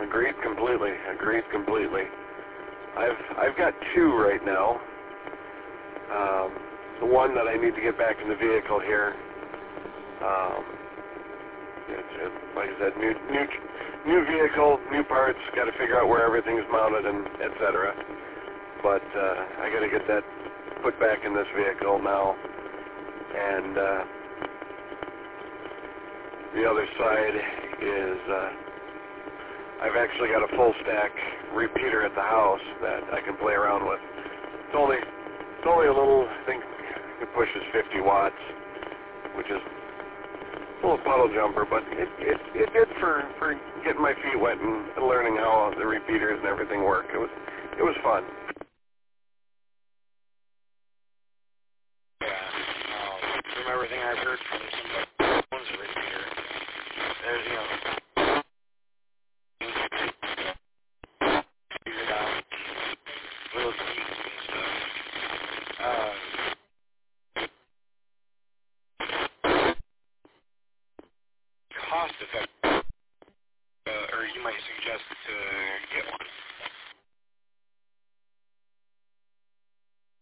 Agreed completely. Agreed completely. I've got two right now. The one that I need to get back in the vehicle here. It's like I said, new vehicle, new parts. Got to figure out where everything's mounted and etc. But I got to get that put back in this vehicle now. And the other side is I've actually got a full stack repeater at the house that I can play around with. It's only a little, I think it pushes 50 watts, which is a little puddle jumper, but it did for getting my feet wet and learning how the repeaters and everything work. It was fun. Yeah, from everything I've heard from somebody who owns a repeater, there's, figured out little tweaks and stuff. Cost effective, or you might suggest to get one.